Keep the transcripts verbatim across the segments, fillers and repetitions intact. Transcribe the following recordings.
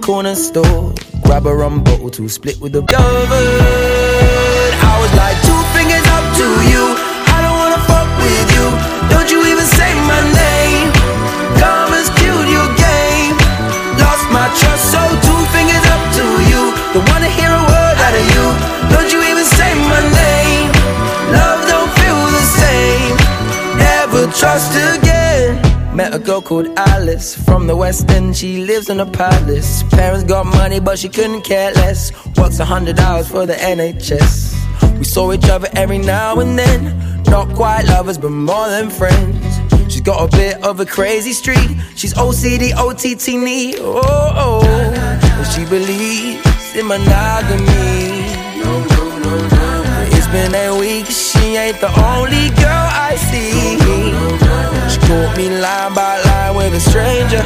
corner store, grab a rum bottle to split with the covered. I was like, two fingers up to you, I don't wanna fuck with you. Don't you even say my name. Karma's killed your game. Lost my trust, so two fingers up to you. Don't wanna hear a word out of you. Don't you even say my name. Love don't feel the same. Never trust again. Met a girl called Alice from the West End. She lives in a palace. Parents got money but she couldn't care less. Works a hundred hours for the N H S. We saw each other every now and then. Not quite lovers but more than friends. She's got a bit of a crazy streak. She's O C D, O T T, knee. Oh, oh. And she believes in monogamy. It's been eight weeks, she ain't the only girl I see. She caught me line by line with a stranger.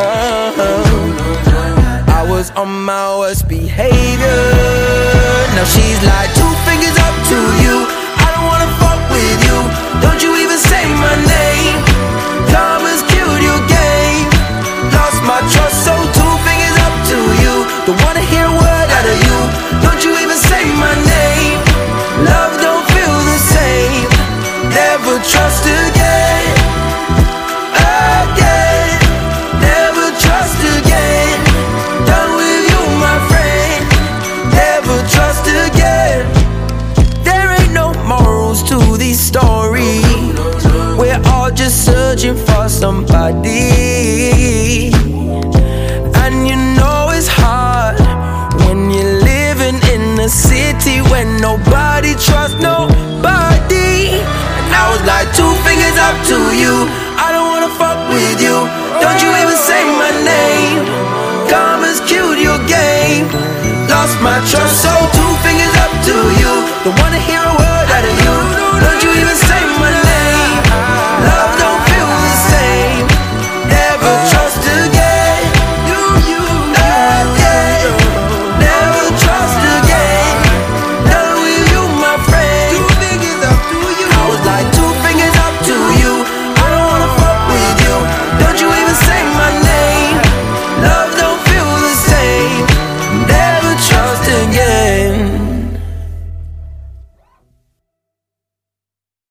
uh-huh. I was on my worst behavior. Now she's like, two fingers up to you, I don't wanna fuck with you. Don't you even say my name. Karma's killed your game. Lost my trust, so two fingers up to you. Don't wanna hear a word out of you. Don't you even say my name. Love don't feel the same. Never trust again. Again. Never trust again. Done with you, my friend. Never trust again. There ain't no morals to these stories. We're all just searching for somebody. And you know it's hard when you're living in a city when nobody trusts nobody. And I was like, two fingers up to you, I don't wanna fuck with you. Don't you even say my name. Karma's killed your game. Lost my trust, so two fingers up to you. Don't wanna hear